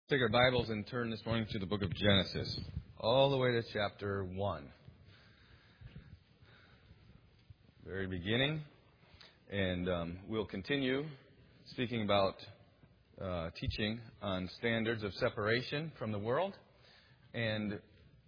Take our Bibles and turn this morning to the book of Genesis, all the way to chapter 1. Very beginning. And we'll continue speaking about teaching on standards of separation from the world. And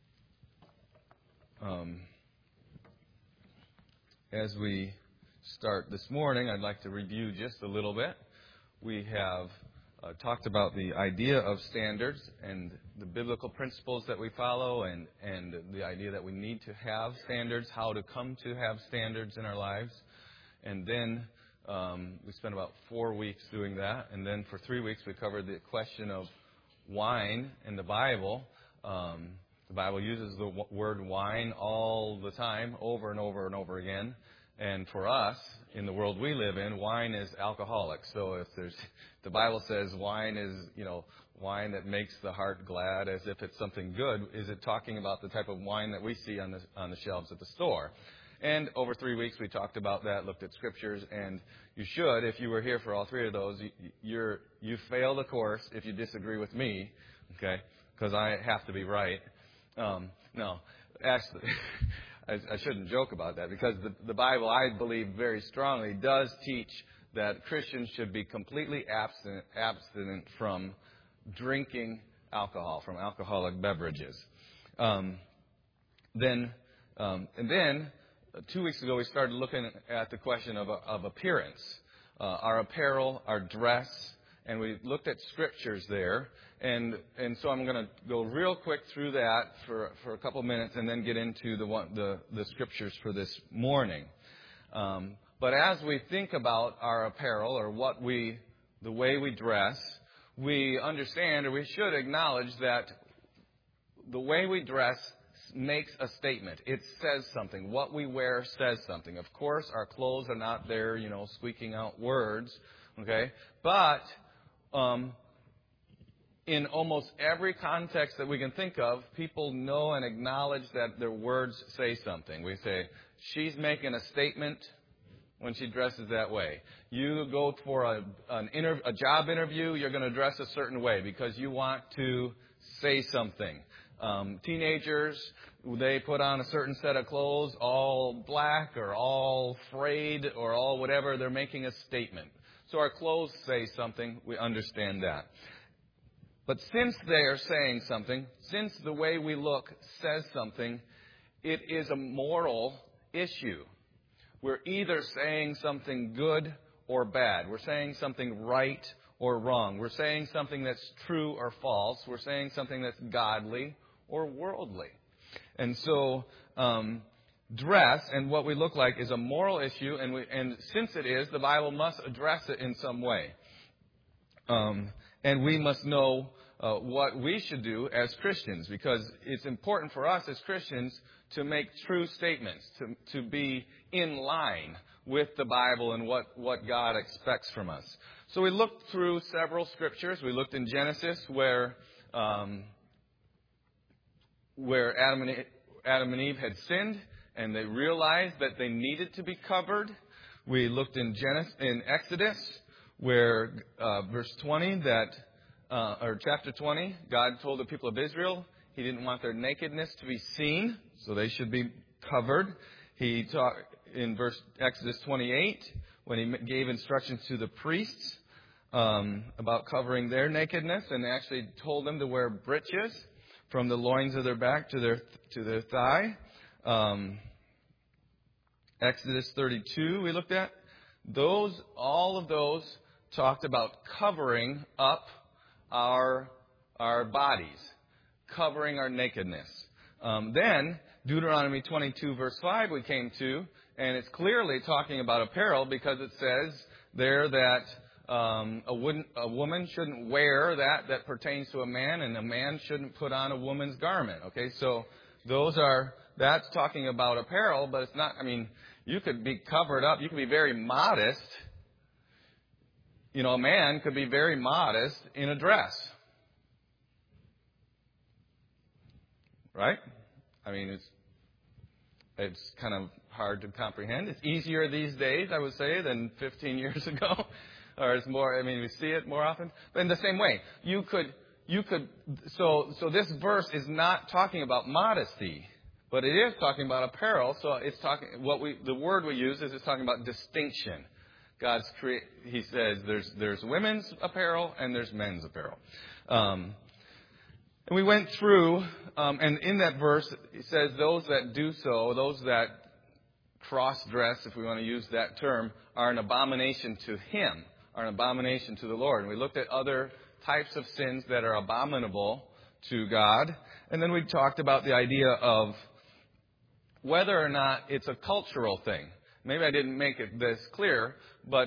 as we start this morning, I'd like to review just a little bit. We have talked about the idea of standards and the biblical principles that we follow and the idea that we need to have standards, how to come to have standards in our lives. And then we spent about 4 weeks doing that. And then for 3 weeks we covered the question of wine in the Bible. The Bible uses the word wine all the time, over and over and over again. And for us, in the world we live in, wine is alcoholic. So if the Bible says wine is, wine that makes the heart glad as if it's something good, is it talking about the type of wine that we see on the shelves at the store? And over 3 weeks we talked about that, looked at scriptures, and you should, if you were here for all three of those, you fail the course if you disagree with me, okay? Because I have to be right. No, actually. I shouldn't joke about that because the Bible, I believe very strongly, does teach that Christians should be completely abstinent from drinking alcohol, from alcoholic beverages. And then 2 weeks ago we started looking at the question of appearance, our apparel, our dress, and we looked at scriptures there. And so I'm going to go real quick through that for a couple minutes and then get into the scriptures for this morning. But as we think about our apparel or the way we dress, we understand, or we should acknowledge, that the way we dress makes a statement. It says something. What we wear says something. Of course, our clothes are not there, squeaking out words, okay? But in almost every context that we can think of, people know and acknowledge that their words say something. We say, she's making a statement when she dresses that way. You go for a job interview, you're going to dress a certain way because you want to say something. Teenagers, they put on a certain set of clothes, all black or all frayed or all whatever. They're making a statement. So our clothes say something. We understand that. But since they are saying something, since the way we look says something, it is a moral issue. We're either saying something good or bad. We're saying something right or wrong. We're saying something that's true or false. We're saying something that's godly or worldly. And so dress and what we look like is a moral issue, and since it is, the Bible must address it in some way. And we must know what we should do as Christians, because it's important for us as Christians to make true statements, to be in line with the Bible and what God expects from us. So we looked through several scriptures. We looked in Genesis where Adam and Eve had sinned and they realized that they needed to be covered. We looked in Exodus where verse 20 or chapter 20, God told the people of Israel He didn't want their nakedness to be seen, so they should be covered. He taught in Exodus 28 when He gave instructions to the priests about covering their nakedness, and actually told them to wear breeches from the loins of their back to their thigh. Exodus 32 we looked at. All of those talked about covering up our bodies, covering our nakedness. Then Deuteronomy 22 verse 5 we came to, and it's clearly talking about apparel because it says there that a woman shouldn't wear that pertains to a man, and a man shouldn't put on a woman's garment. Okay, so that's talking about apparel, but it's not. I mean, you could be covered up. You could be very modest. A man could be very modest in a dress. Right? I mean, it's kind of hard to comprehend. It's easier these days, I would say, than 15 years ago. Or it's more, we see it more often. But in the same way, you could so this verse is not talking about modesty, but it is talking about apparel. So it's talking, the word we use is it's talking about distinction. He says there's women's apparel and there's men's apparel. And we went through, and in that verse, it says those that do so, those that cross-dress, if we want to use that term, are an abomination to Him, are an abomination to the Lord. And we looked at other types of sins that are abominable to God. And then we talked about the idea of whether or not it's a cultural thing. Maybe I didn't make it this clear, but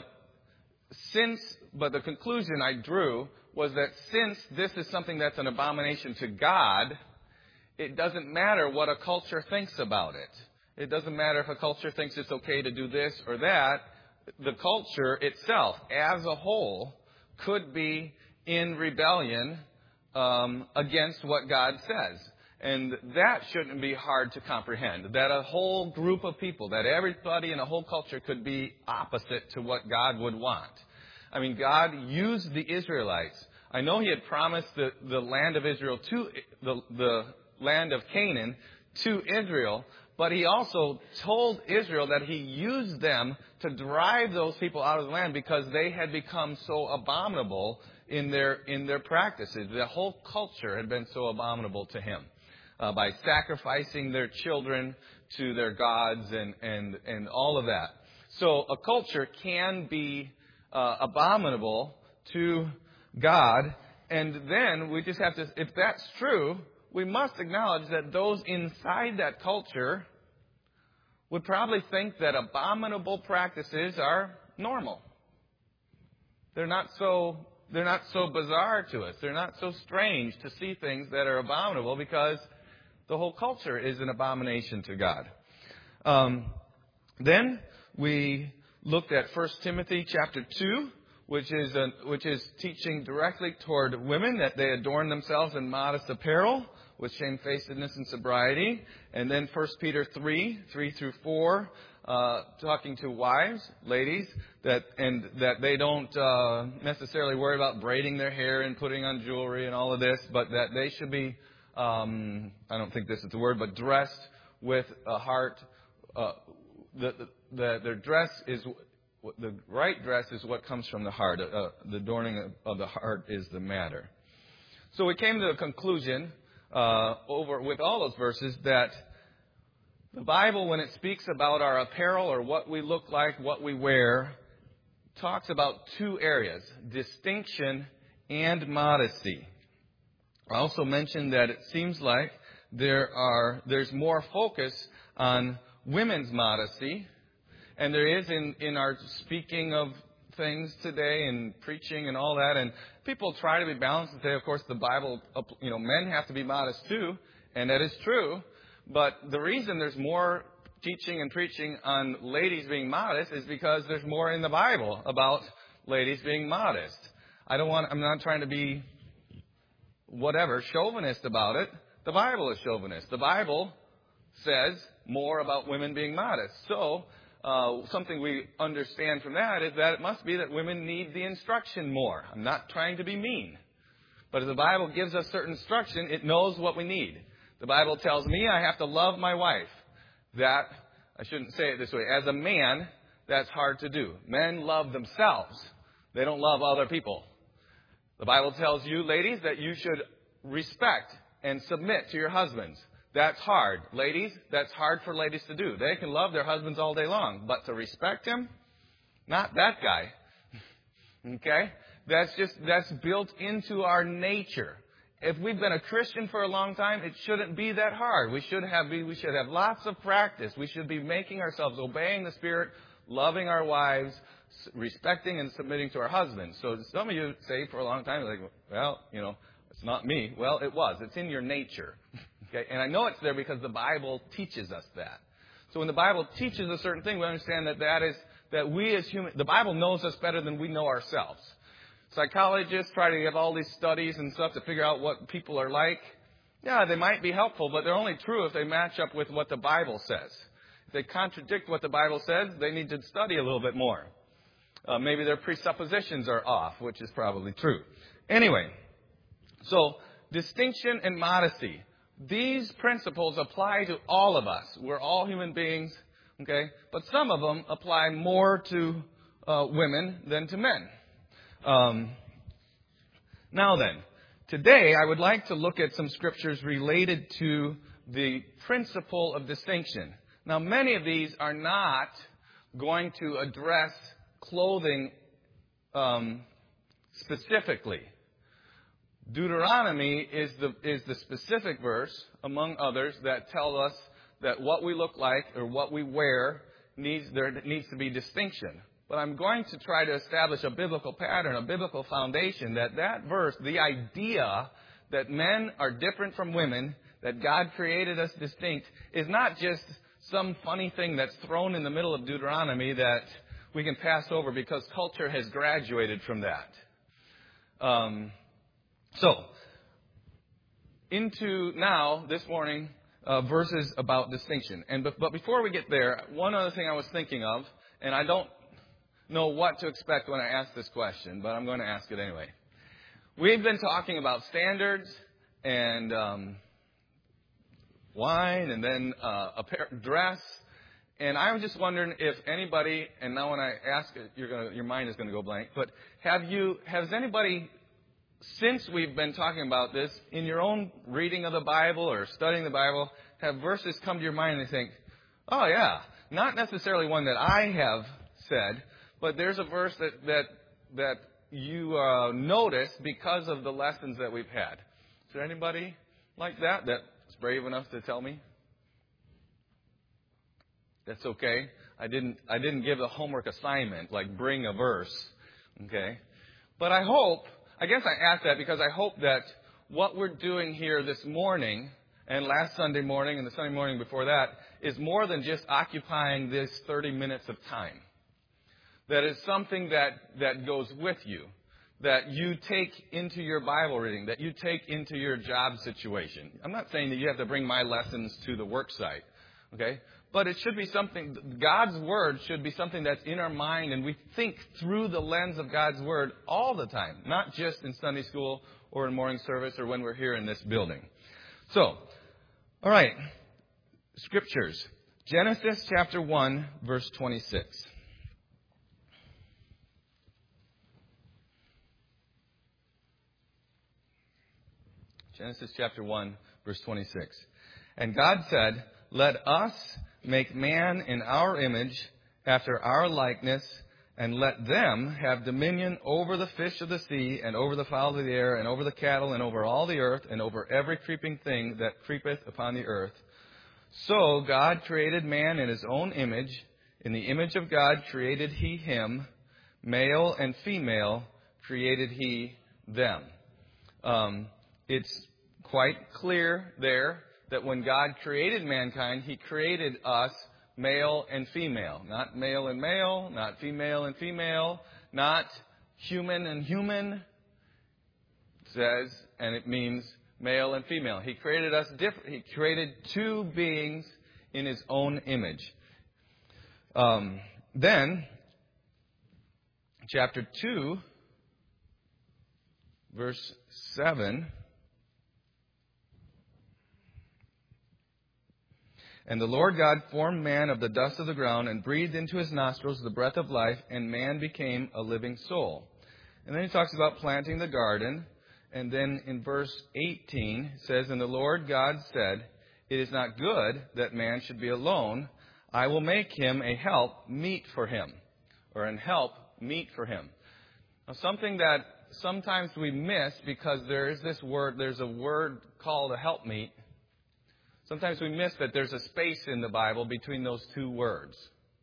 the conclusion I drew was that since this is something that's an abomination to God, it doesn't matter what a culture thinks about it. It doesn't matter if a culture thinks it's okay to do this or that. The culture itself, as a whole, could be in rebellion against what God says. And that shouldn't be hard to comprehend. That a whole group of people, that everybody in a whole culture could be opposite to what God would want. I mean, God used the Israelites. I know He had promised the land of Israel to the land of Canaan to Israel, but He also told Israel that He used them to drive those people out of the land because they had become so abominable in their practices. The whole culture had been so abominable to Him by sacrificing their children to their gods and all of that. So a culture can be abominable to God, and then we just have to, if that's true, we must acknowledge that those inside that culture would probably think that abominable practices are normal. They're not so bizarre to us. They're not so strange to see things that are abominable because the whole culture is an abomination to God. Then we looked at 1 Timothy chapter 2, which is teaching directly toward women that they adorn themselves in modest apparel with shamefacedness and sobriety. And then 1 Peter 3 through 4, talking to wives, ladies, that they don't necessarily worry about braiding their hair and putting on jewelry and all of this, but that they should be, I don't think this is the word, but dressed with a heart. Their dress is the right dress is what comes from the heart. The adorning of the heart is the matter. So we came to the conclusion with all those verses that the Bible, when it speaks about our apparel or what we look like, what we wear, talks about two areas: distinction and modesty. I also mentioned that it seems like there's more focus on women's modesty. And there is in our speaking of things today and preaching and all that. And people try to be balanced and say, of course, the Bible, men have to be modest too. And that is true. But the reason there's more teaching and preaching on ladies being modest is because there's more in the Bible about ladies being modest. I'm not trying to be chauvinist about it. The Bible is chauvinist. The Bible says more about women being modest. So, something we understand from that is that it must be that women need the instruction more. I'm not trying to be mean. But if the Bible gives us certain instruction, it knows what we need. The Bible tells me I have to love my wife. That, I shouldn't say it this way, as a man, that's hard to do. Men love themselves. They don't love other people. The Bible tells you, ladies, that you should respect and submit to your husbands. That's hard. Ladies, that's hard for ladies to do. They can love their husbands all day long, but to respect him, not that guy. Okay? That's built into our nature. If we've been a Christian for a long time, it shouldn't be that hard. We should have lots of practice. We should be making ourselves, obeying the Spirit, loving our wives, respecting and submitting to our husbands. So some of you say for a long time, like, well, it's not me. Well, it was. It's in your nature. Okay? And I know it's there because the Bible teaches us that. So when the Bible teaches a certain thing, we understand that we as humans, the Bible knows us better than we know ourselves. Psychologists try to have all these studies and stuff to figure out what people are like. Yeah, they might be helpful, but they're only true if they match up with what the Bible says. If they contradict what the Bible says, they need to study a little bit more. Maybe their presuppositions are off, which is probably true. Anyway, So, distinction and modesty. These principles apply to all of us. We're all human beings, okay? But some of them apply more to women than to men. Now then, today I would like to look at some scriptures related to the principle of distinction. Now, many of these are not going to address clothing specifically. Deuteronomy is the specific verse, among others, that tell us that what we look like or what we wear there needs to be distinction. But I'm going to try to establish a biblical pattern, a biblical foundation, that verse, the idea that men are different from women, that God created us distinct, is not just some funny thing that's thrown in the middle of Deuteronomy that we can pass over because culture has graduated from that. So, into now, this morning, verses about distinction. But before we get there, one other thing I was thinking of, and I don't know what to expect when I ask this question, but I'm going to ask it anyway. We've been talking about standards and wine and then dress. And I'm just wondering if anybody, and now when I ask it, your mind is going to go blank, but has anybody, since we've been talking about this, in your own reading of the Bible or studying the Bible, have verses come to your mind and you think, oh yeah, not necessarily one that I have said, but there's a verse that you notice because of the lessons that we've had. Is there anybody like that's brave enough to tell me? That's okay. I didn't give a homework assignment, like bring a verse. Okay? But I guess I ask that because I hope that what we're doing here this morning and last Sunday morning and the Sunday morning before that is more than just occupying this 30 minutes of time. That is something that goes with you, that you take into your Bible reading, that you take into your job situation. I'm not saying that you have to bring my lessons to the work site, okay? But it should be something, God's Word should be something that's in our mind, and we think through the lens of God's Word all the time, not just in Sunday school or in morning service or when we're here in this building. So, all right, Scriptures. Genesis chapter 1, verse 26. Genesis chapter 1, verse 26. And God said, "Let us make man in our image, after our likeness, and let them have dominion over the fish of the sea, and over the fowl of the air, and over the cattle, and over all the earth, and over every creeping thing that creepeth upon the earth." So God created man in his own image. In the image of God created he him. Male and female created he them. It's quite clear there that when God created mankind, He created us male and female. Not male and male, not female and female, not human and human. It says, and it means male and female. He created us different. He created two beings in His own image. Then, chapter 2, verse 7. And the Lord God formed man of the dust of the ground and breathed into his nostrils the breath of life, and man became a living soul. And then he talks about planting the garden. And then in verse 18 it says, "And the Lord God said, It is not good that man should be alone. I will make him a help meet for him." Or an help meet for him. Now, something that sometimes we miss because there's a word called a helpmeet. Sometimes we miss that there's a space in the Bible between those two words.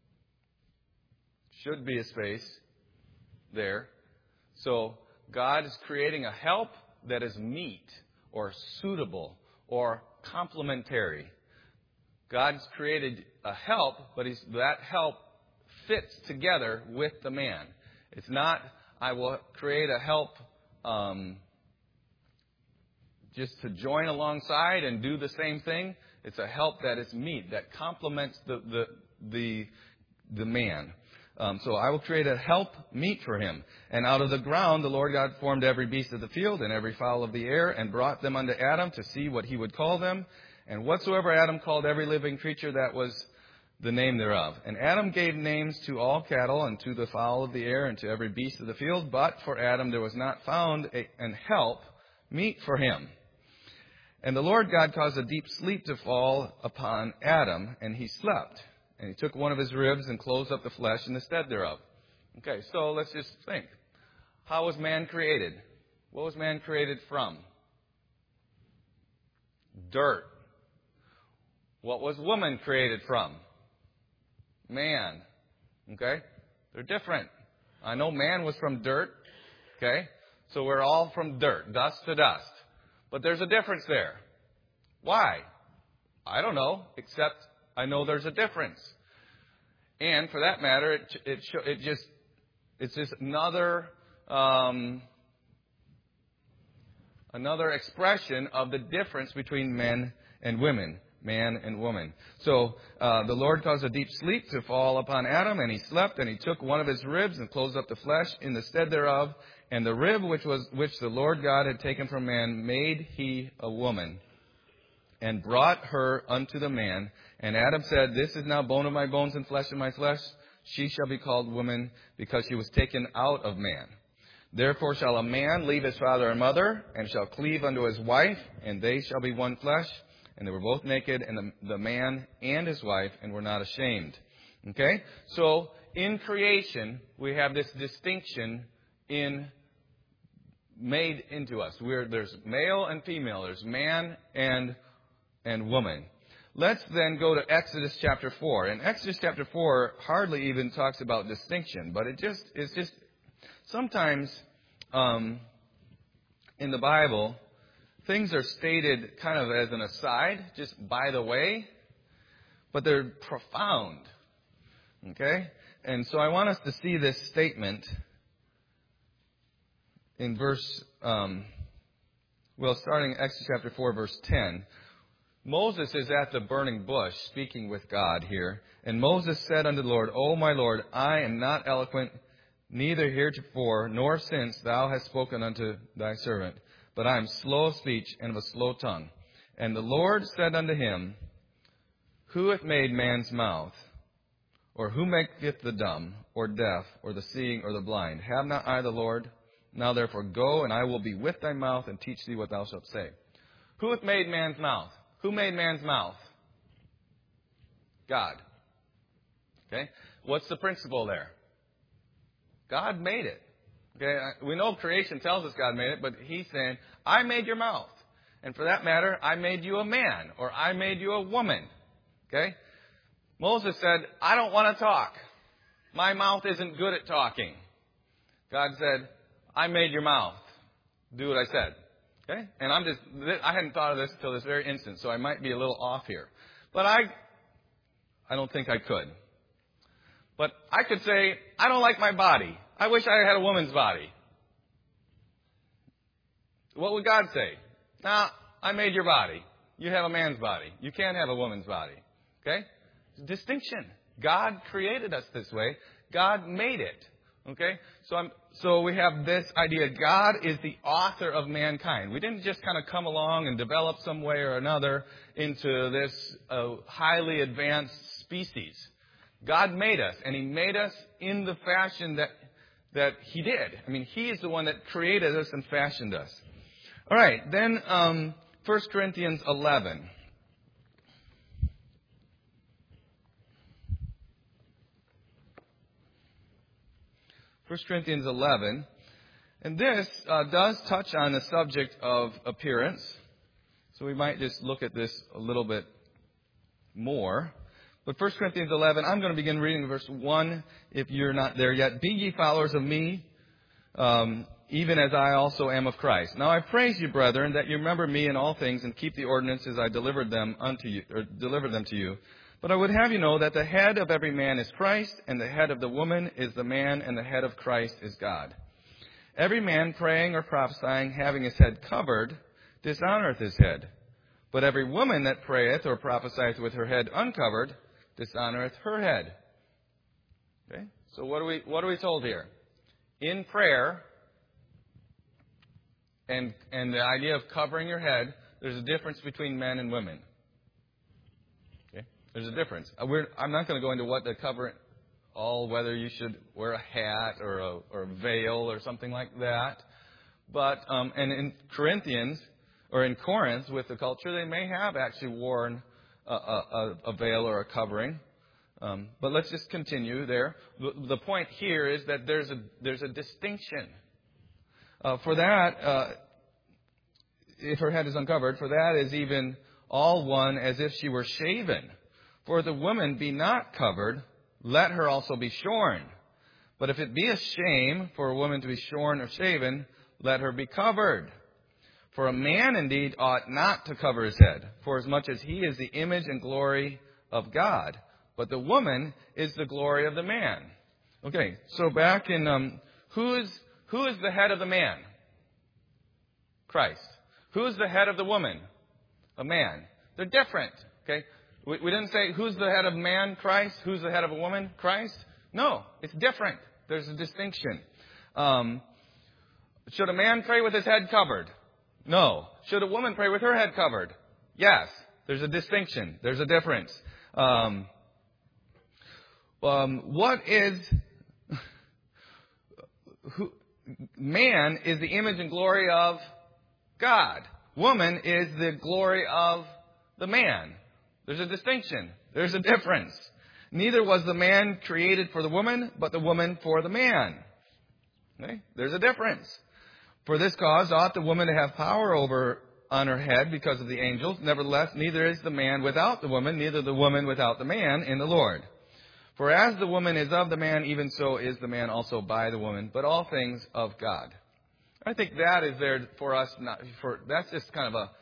Should be a space there. So God is creating a help that is meet or suitable or complementary. God's created a help, but that help fits together with the man. It's not, I will create a help just to join alongside and do the same thing. It's a help that is meet, that complements the man. So I will create a help meet for him. And out of the ground the Lord God formed every beast of the field and every fowl of the air and brought them unto Adam to see what he would call them. And whatsoever Adam called every living creature, that was the name thereof. And Adam gave names to all cattle and to the fowl of the air and to every beast of the field. But for Adam there was not found an help meet for him. And the Lord God caused a deep sleep to fall upon Adam, and he slept. And he took one of his ribs and closed up the flesh in the stead thereof. Okay, so let's just think. How was man created? What was man created from? Dirt. What was woman created from? Man. Okay? They're different. I know man was from dirt. Okay? So we're all from dirt, dust to dust. But there's a difference there. Why? I don't know, except I know there's a difference. And for that matter, it's just another expression of the difference between men and women, man and woman. So the Lord caused a deep sleep to fall upon Adam, and he slept, and he took one of his ribs and closed up the flesh in the stead thereof. And the rib which the Lord God had taken from man made he a woman, and brought her unto the man. And Adam said, This is now bone of my bones and flesh of my flesh. She shall be called woman, because she was taken out of man. Therefore shall a man leave his father and mother, and shall cleave unto his wife, and they shall be one flesh. And they were both naked, and the man and his wife, and were not ashamed. Okay? So, in creation, we have this distinction made into us. There's male and female. There's man and woman. Let's then go to Exodus chapter 4. And Exodus chapter 4 hardly even talks about distinction, but it's just sometimes in the Bible, things are stated kind of as an aside, just by the way, but they're profound. Okay? And so I want us to see this statement in starting Exodus chapter 4, verse 10. Moses is at the burning bush speaking with God here. And Moses said unto the Lord, O my Lord, I am not eloquent, neither heretofore, nor since thou hast spoken unto thy servant. But I am slow of speech and of a slow tongue. And the Lord said unto him, Who hath made man's mouth? Or who maketh the dumb, or deaf, or the seeing, or the blind? Have not I the Lord? Now therefore go, and I will be with thy mouth, and teach thee what thou shalt say. Who hath made man's mouth? Who made man's mouth? God. Okay? What's the principle there? God made it. Okay? We know creation tells us God made it, but he's saying, I made your mouth. And for that matter, I made you a man, or I made you a woman. Okay? Moses said, I don't want to talk. My mouth isn't good at talking. God said, I made your mouth. Do what I said. Okay? And I hadn't thought of this until this very instant, so I might be a little off here. But I don't think I could. But I could say, I don't like my body. I wish I had a woman's body. What would God say? Nah, I made your body. You have a man's body. You can't have a woman's body. Okay? Distinction. God created us this way. God made it. Okay? So we have this idea. God is the author of mankind. We didn't just kind of come along and develop some way or another into this highly advanced species. God made us, and he made us in the fashion that he did. I mean, he is the one that created us and fashioned us. All right, then 1 Corinthians 11. 1 Corinthians 11. And this does touch on the subject of appearance. So we might just look at this a little bit more. But 1 Corinthians 11, I'm going to begin reading verse 1 if you're not there yet. Be ye followers of me, even as I also am of Christ. Now I praise you, brethren, that you remember me in all things and keep the ordinances I delivered them to you. But I would have you know that the head of every man is Christ, and the head of the woman is the man, and the head of Christ is God. Every man praying or prophesying, having his head covered, dishonoreth his head. But every woman that prayeth or prophesieth with her head uncovered, dishonoreth her head. Okay? So what are we told here? In prayer and the idea of covering your head, there's a difference between men and women. Okay? There's a difference. I'm not going to go into what to cover whether you should wear a hat or a veil or something like that. But and in Corinthians or in Corinth with the culture, they may have actually worn a veil or a covering. But let's just continue there. The point here is that there's a distinction. For that, if her head is uncovered, for that is even all one as if she were shaven. For if the woman be not covered, let her also be shorn. But if it be a shame for a woman to be shorn or shaven, let her be covered. For a man indeed ought not to cover his head, forasmuch as he is the image and glory of God. But the woman is the glory of the man. Okay, so back in who is the head of the man? Christ. Who is the head of the woman? A man. They're different. Okay, we didn't say who's the head of man? Christ. Who's the head of a woman? Christ. No, it's different. There's a distinction. Should a man pray with his head covered? No. Should a woman pray with her head covered? Yes. There's a distinction. There's a difference. Man is the image and glory of God. Woman is the glory of the man. There's a distinction. There's a difference. Neither was the man created for the woman, but the woman for the man. Okay? There's a difference. For this cause ought the woman to have power on her head because of the angels. Nevertheless, neither is the man without the woman, neither the woman without the man in the Lord. For as the woman is of the man, even so is the man also by the woman, but all things of God. I think that is there for us. That's just kind of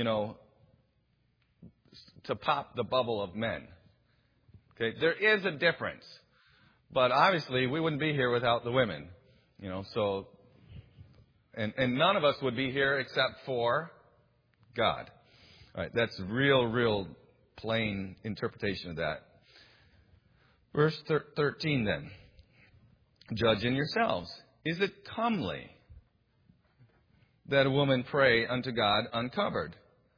to pop the bubble of men. Okay, there is a difference, but obviously we wouldn't be here without the women. So. And none of us would be here except for God. All right, that's real plain interpretation of that. Verse 13 then. Judge in yourselves. Is it comely that a woman pray unto God uncovered?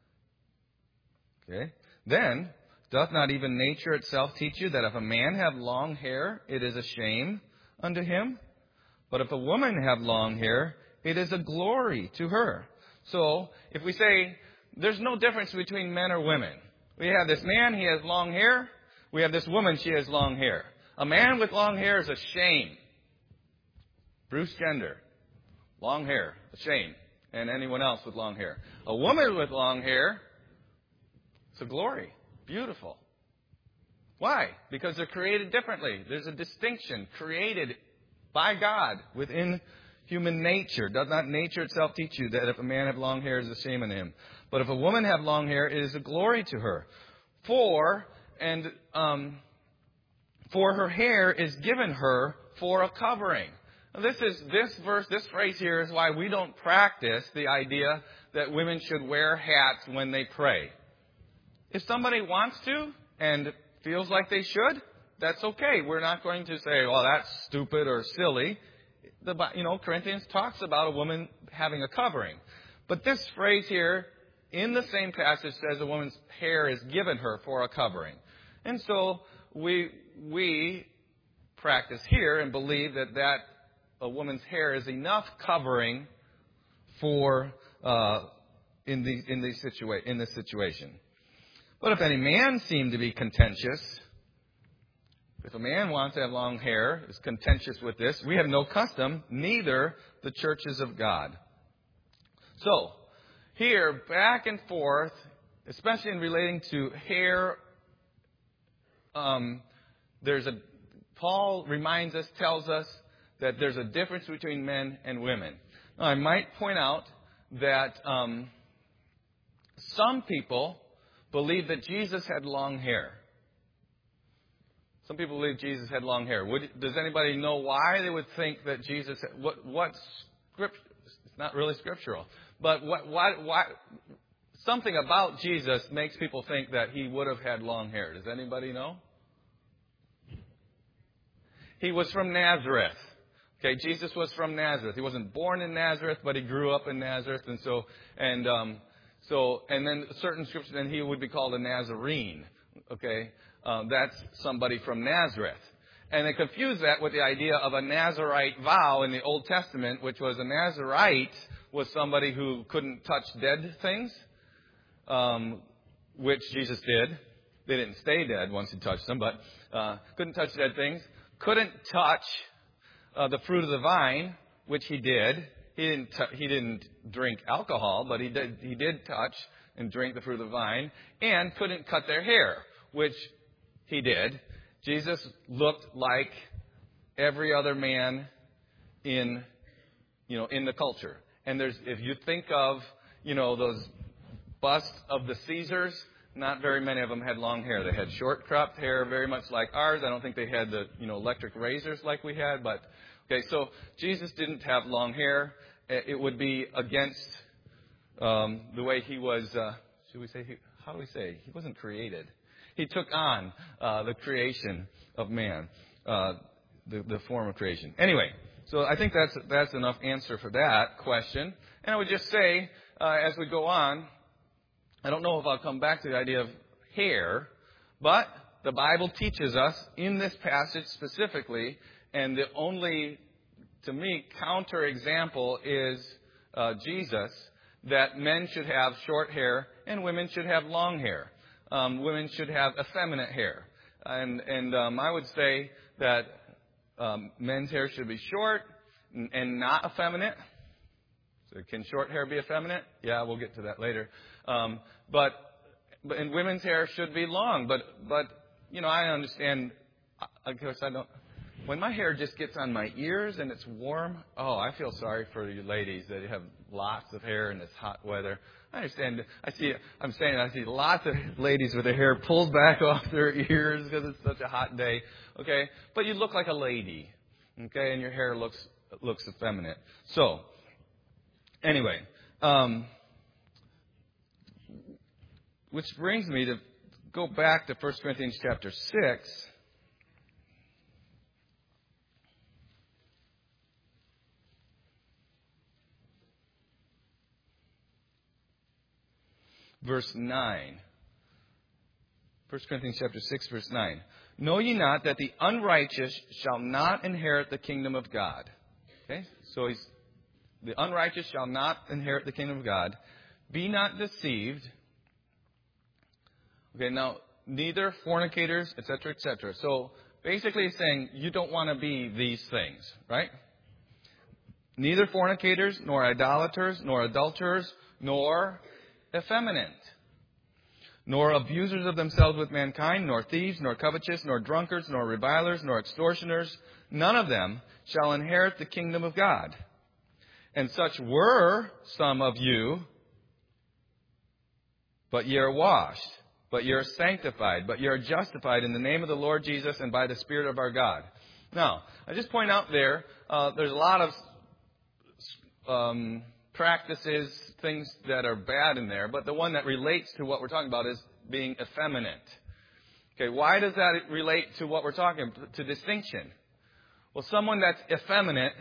Okay. Then, doth not even nature itself teach you that if a man have long hair, it is a shame unto him? But if a woman have long hair, it is a glory to her. So, if we say there's no difference between men or women. We have this man, he has long hair. We have this woman, she has long hair. A man with long hair is a shame. Bruce Gender, long hair, a shame. And anyone else with long hair. A woman with long hair, it's a glory. Beautiful. Why? Because they're created differently. There's a distinction created by God within human nature. Does not nature itself teach you that if a man have long hair, it is a shame unto him? But if a woman have long hair, it is a glory to her. For her hair is given her for a covering. Now this phrase here is why we don't practice the idea that women should wear hats when they pray. If somebody wants to and feels like they should, that's okay. We're not going to say, well, that's stupid or silly. Corinthians talks about a woman having a covering. But this phrase here, in the same passage, says a woman's hair is given her for a covering. And so we practice here and believe that a woman's hair is enough covering for in this situation. But if any man seem to be contentious, if a man wants to have long hair, is contentious with this, we have no custom, neither the churches of God. So, here, back and forth, especially in relating to hair, Paul reminds us, tells us that there's a difference between men and women. Now, I might point out that some people believe that Jesus had long hair. Some people believe Jesus had long hair. Does anybody know why they would think that Jesus had, what script? It's not really scriptural, but why something about Jesus makes people think that he would have had long hair. Does anybody know? He was from Nazareth. Okay, Jesus was from Nazareth. He wasn't born in Nazareth, but he grew up in Nazareth, and then certain scriptures, and he would be called a Nazarene. Okay, that's somebody from Nazareth. And they confuse that with the idea of a Nazarite vow in the Old Testament, which was a Nazarite was somebody who couldn't touch dead things, which Jesus did. They didn't stay dead once he touched them, but couldn't touch dead things. Couldn't touch the fruit of the vine, which he did. He didn't drink alcohol, but he did touch and drink the fruit of the vine. And couldn't cut their hair, which he did. Jesus looked like every other man in the culture. And if you think of, those busts of the Caesars, not very many of them had long hair. They had short cropped hair, very much like ours. I don't think they had the, electric razors like we had. But, okay, so Jesus didn't have long hair. It would be against the way he was, how do we say? He wasn't created. He took on the creation of man, the form of creation. Anyway, so I think that's enough answer for that question. And I would just say, as we go on, I don't know if I'll come back to the idea of hair, but the Bible teaches us in this passage specifically, and the only, to me, counterexample is Jesus, that men should have short hair and women should have long hair. Women should have effeminate hair. And I would say that men's hair should be short and not effeminate. So can short hair be effeminate? Yeah, we'll get to that later. But women's hair should be long. But I understand. Of course, I don't. When my hair just gets on my ears and it's warm, I feel sorry for you ladies that have lots of hair in this hot weather. I understand. I see lots of ladies with their hair pulled back off their ears because it's such a hot day. Okay, but you look like a lady. Okay, and your hair looks effeminate. So, anyway, which brings me to go back to 1 Corinthians chapter 6. Verse 9. 1 Corinthians chapter 6, verse 9. Know ye not that the unrighteous shall not inherit the kingdom of God? Okay, so the unrighteous shall not inherit the kingdom of God. Be not deceived. Okay, now, neither fornicators, etc., etc. So, basically he's saying you don't want to be these things, right? Neither fornicators, nor idolaters, nor adulterers, nor effeminate, nor abusers of themselves with mankind, nor thieves, nor covetous, nor drunkards, nor revilers, nor extortioners. None of them shall inherit the kingdom of God. And such were some of you, but ye are washed, but ye are sanctified, but ye are justified in the name of the Lord Jesus and by the Spirit of our God. Now, I just point out there's a lot of practices, things that are bad in there, but the one that relates to what we're talking about is being effeminate. Okay, why does that relate to what we're talking about, to distinction? Well, someone that's effeminate,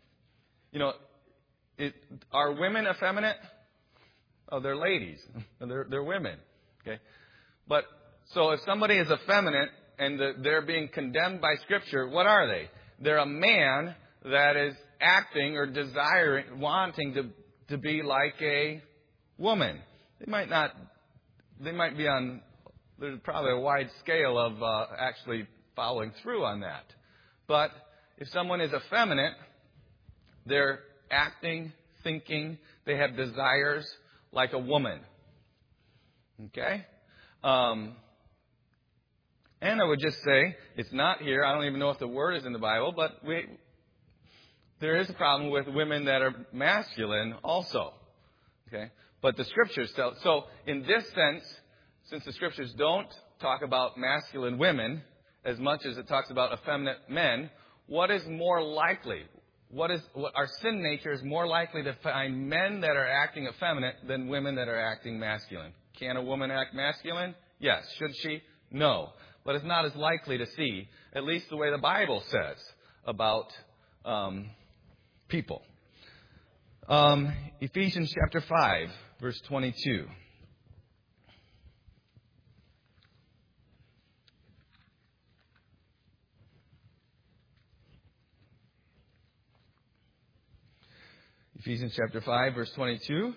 are women effeminate? Oh, they're ladies. They're women. Okay, but so if somebody is effeminate and they're being condemned by Scripture, what are they? They're a man that is acting or desiring, wanting to be like a woman. They might be on, there's probably a wide scale of actually following through on that. But if someone is effeminate, they're acting, thinking, they have desires like a woman. Okay? And I would just say, it's not here. I don't even know if the word is in the Bible, but there is a problem with women that are masculine also. Okay? But the Scriptures tell. So in this sense, since the Scriptures don't talk about masculine women as much as it talks about effeminate men, what is more likely? What our sin nature is more likely to find men that are acting effeminate than women that are acting masculine. Can a woman act masculine? Yes. Should she? No. but it's not as likely to see, at least the way the Bible says about people. Ephesians chapter 5, verse 22. Ephesians chapter 5, verse 22.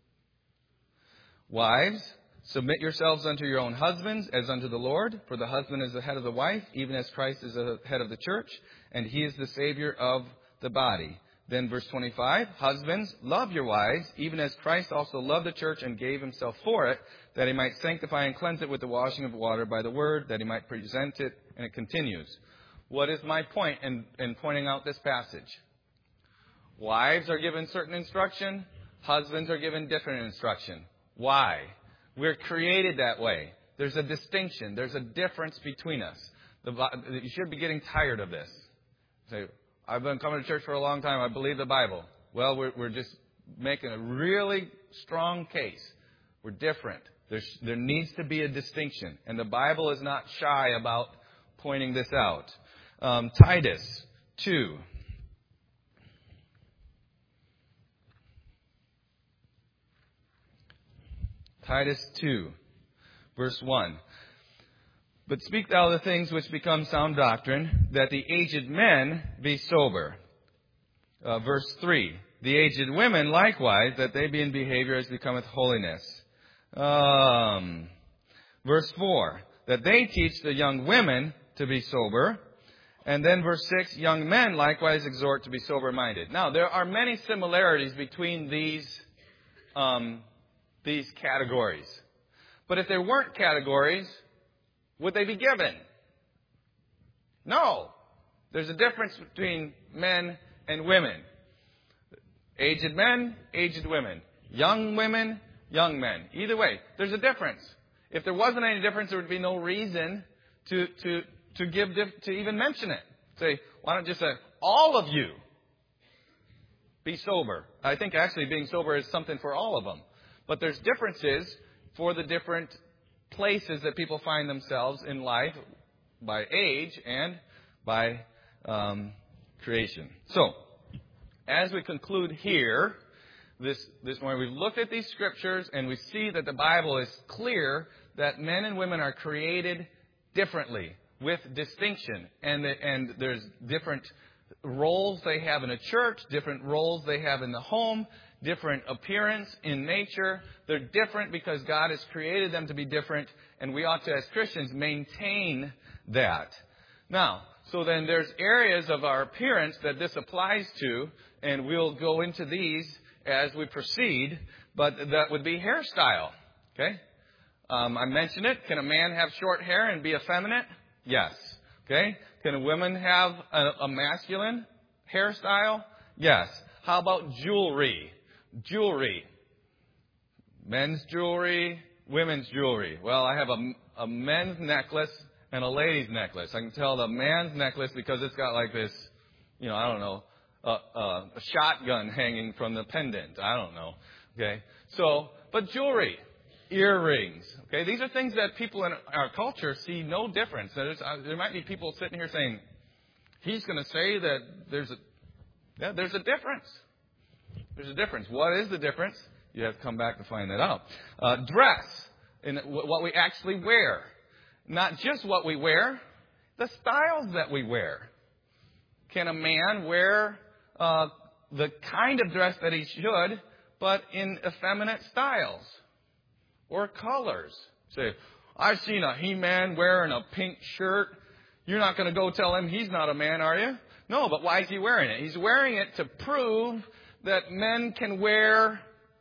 Wives, submit yourselves unto your own husbands as unto the Lord, for the husband is the head of the wife, even as Christ is the head of the church, and he is the Savior of the body. Then verse 25, husbands, love your wives, even as Christ also loved the church and gave himself for it, that he might sanctify and cleanse it with the washing of water by the word, that he might present it. And it continues. What is my point in pointing out this passage? Wives are given certain instruction. Husbands are given different instruction. Why? We're created that way. There's a distinction. There's a difference between us. You should be getting tired of this. Say, I've been coming to church for a long time. I believe the Bible. Well, we're just making a really strong case. We're different. There needs to be a distinction. And the Bible is not shy about pointing this out. Titus 2. Titus 2, verse 1. But speak thou the things which become sound doctrine, that the aged men be sober. Verse 3. The aged women likewise, that they be in behavior as becometh holiness. Verse 4. That they teach the young women to be sober. And then verse 6. Young men likewise exhort to be sober-minded. Now, there are many similarities between these categories. But if there weren't categories, would they be given? No. There's a difference between men and women. Aged men, aged women. Young women, young men. Either way, there's a difference. If there wasn't any difference, there would be no reason to even mention it. Say, why don't just say, all of you be sober? I think actually being sober is something for all of them. But there's differences for the different places that people find themselves in life by age and by creation. So, as we conclude here, this morning, we've looked at these scriptures and we see that the Bible is clear that men and women are created differently, with distinction. And there's different roles they have in a church, different roles they have in the home, different appearance in nature. They're different because God has created them to be different, and we ought to, as Christians, maintain that. Now, so then there's areas of our appearance that this applies to, and we'll go into these as we proceed, but that would be hairstyle. Okay? I mentioned it. Can a man have short hair and be effeminate? Yes. Okay? Can a woman have a masculine hairstyle? Yes. How about jewelry? Jewelry. Men's jewelry, women's jewelry. Well, I have a men's necklace and a lady's necklace. I can tell the man's necklace because it's got like this, I don't know, a shotgun hanging from the pendant. I don't know. Okay. So, but jewelry, earrings. Okay. These are things that people in our culture see no difference. There might be people sitting here saying, he's going to say that there's a difference. There's a difference. What is the difference? You have to come back to find that out. Dress, in what we actually wear. Not just what we wear, the styles that we wear. Can a man wear the kind of dress that he should, but in effeminate styles or colors? Say, I've seen a He-Man wearing a pink shirt. You're not going to go tell him he's not a man, are you? No, but why is he wearing it? He's wearing it to prove that men can wear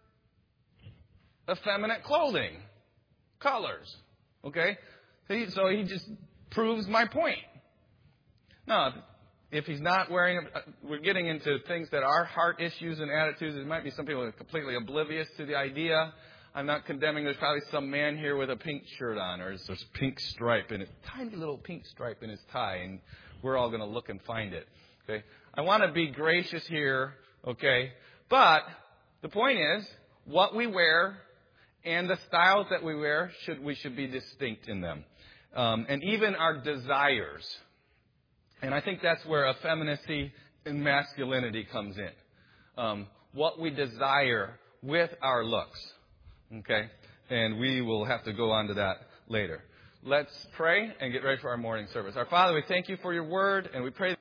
effeminate clothing, colors. Okay? So he just proves my point. Now, if he's not wearing it, we're getting into things that are heart issues and attitudes. There might be some people who are completely oblivious to the idea. I'm not condemning. There's probably some man here with a pink shirt on, or there's a pink stripe and a tiny little pink stripe in his tie, and we're all going to look and find it. Okay? I want to be gracious here, okay? But the point is, what we wear and the styles that we wear, we should be distinct in them. and even our desires. And I think that's where effeminacy and masculinity comes in. What we desire with our looks. Okay? And we will have to go on to that later. Let's pray and get ready for our morning service. Our Father, we thank you for your word, and we pray